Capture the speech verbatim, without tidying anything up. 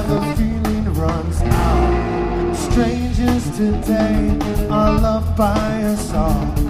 the feeling runs out. Strangers today are loved by us all.